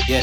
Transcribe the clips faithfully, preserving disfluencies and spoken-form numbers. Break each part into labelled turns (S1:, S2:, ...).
S1: Yeah.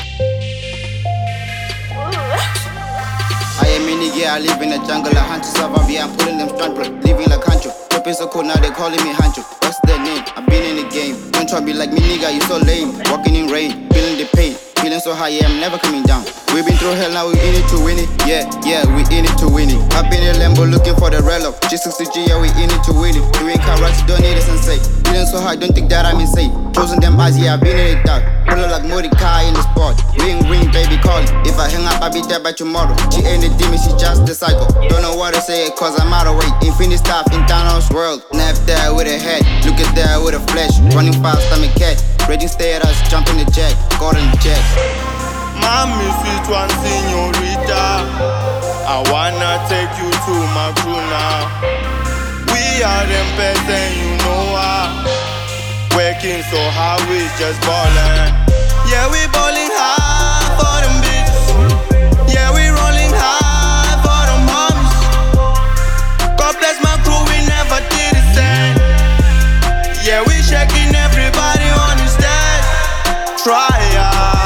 S1: I am in the yeah, I live in the jungle. I hunt to survive, yeah, I'm pulling them stunt, bro. Living like Hancho. Rapping so cool, now they calling me Hancho. What's their name? I've been in the game. Don't try to be like me, nigga, you so lame. Walking in rain, feeling the pain. Feeling so high, yeah, I'm never coming down. We been through hell, now we in it to win it. Yeah, yeah, we in it to win it. Up in the Lambo looking for the Rello. G sixty G, yeah, we in it to win it. Doing car rides, don't need a sensei. Feeling so high, don't think that I'm insane. Closing them eyes, yeah, I've been in the dark. Pulling like Mordecai in the spot. Ring, ring, baby, call it. If I hang up, I'll be dead by tomorrow. She ain't a demon, she just the cycle. Don't know what to say, cause I'm out of weight. Infinite stuff in Thanos world. Snap there with a head, look at there with a flash. Running fast, I'm a cat. Raging stay at us, jump in the jet, Gordon jet.
S2: Mommy, sweet one señorita, I wanna take you to my crew now. We are them best and you know why. Working so hard, we just ballin'. Yeah, we ballin' hard for them bitches. Yeah, we rolling hard for them homies. God bless my crew, we never did the same. Yeah, we shaking everybody on the stage. Try out.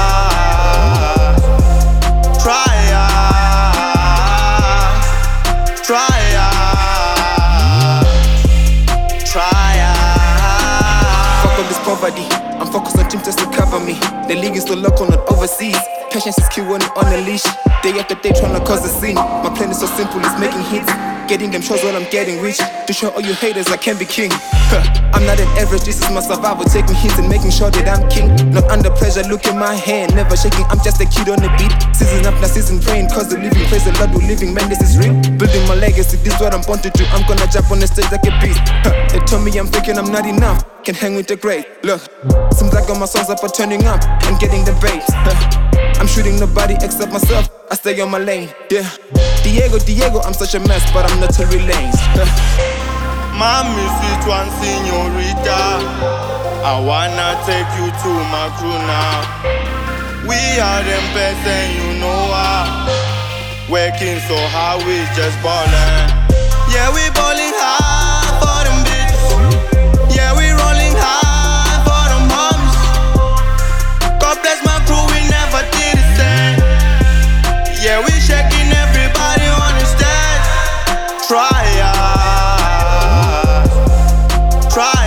S3: Poverty. I'm focused on team just to cover me. The league is still local, not overseas. Patience is key when on a leash. Day after day trying to cause a scene. My plan is so simple, it's making hits. Getting them shows while I'm getting rich. To show all you haters I can be king. Huh. I'm not an average, this is my survival. Taking hits and making sure that I'm king. Not under pressure, look in my hand. Never shaking, I'm just a kid on the beat. Season after season praying, cause the living praise the Lord, we living, man, this is real. Building my legacy, this is what I'm born to do. I'm gonna jump on the stage like a beast. Huh. They told me I'm thinking I'm not enough. Can hang with the great. Look, seems like all my songs up are turning up and getting the bass. Huh. I'm shooting nobody except myself. I stay on my lane. Yeah, Diego, Diego, I'm such a mess, but I'm not Tory Lanez. Huh.
S2: Mommy, sweet one señorita, I wanna take you to my crew now. We are them best and you know why. Working so hard, we just ballin'. Yeah, we ballin' hard for them bitches. Yeah, we rolling hard for them homies. God bless my crew, we never did the same. Yeah, we shaking everybody on the stage. Try out, try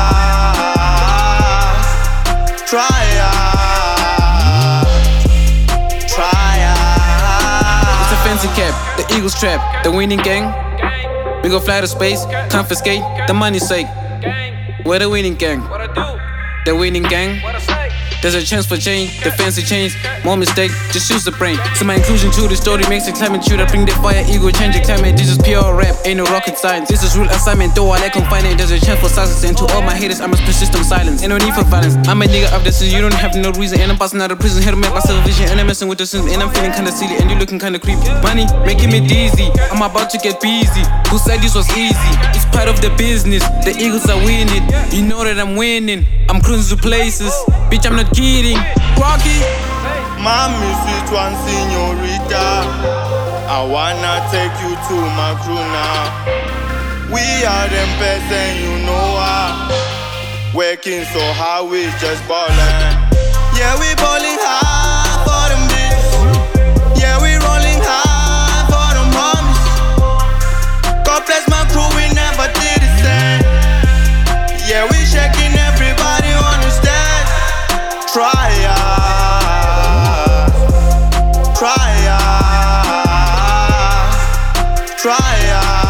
S2: out, try out, try out.
S4: It's a fancy cap, the Eagles trap, the winning gang. We gon' fly to space, confiscate the money's sake. We're the winning gang, the winning gang. There's a chance for change, the fancy change. More mistake, just use the brain. So my inclusion to the story makes it climate true. I bring the fire, ego, change the climate. This is pure rap, ain't no rocket science. This is real assignment, though I like confinement. There's a chance for success, and to all my haters, I must persist on silence. Ain't no need for violence. I'm a nigga of the city, you don't have no reason. And I'm passing out of prison, here to make myself a vision. And I'm messing with the sins, and I'm feeling kinda silly. And you looking kinda creepy. Money, making me dizzy. I'm about to get busy. Who said this was easy? It's part of the business. The Eagles are winning. You know that I'm winning. I'm cruising to places. Bitch, I'm not kidding. Rocky.
S2: Mommy, sweet one señorita, I wanna take you to my crew now. We are them best and you know why. Working so hard, we just ballin'. Yeah, we ballin' hard for them bitches. Yeah, we rolling hard for them homies. God bless my crew, we never did the same. Yeah, we shaking everybody on the stage. Try out, try out, try out.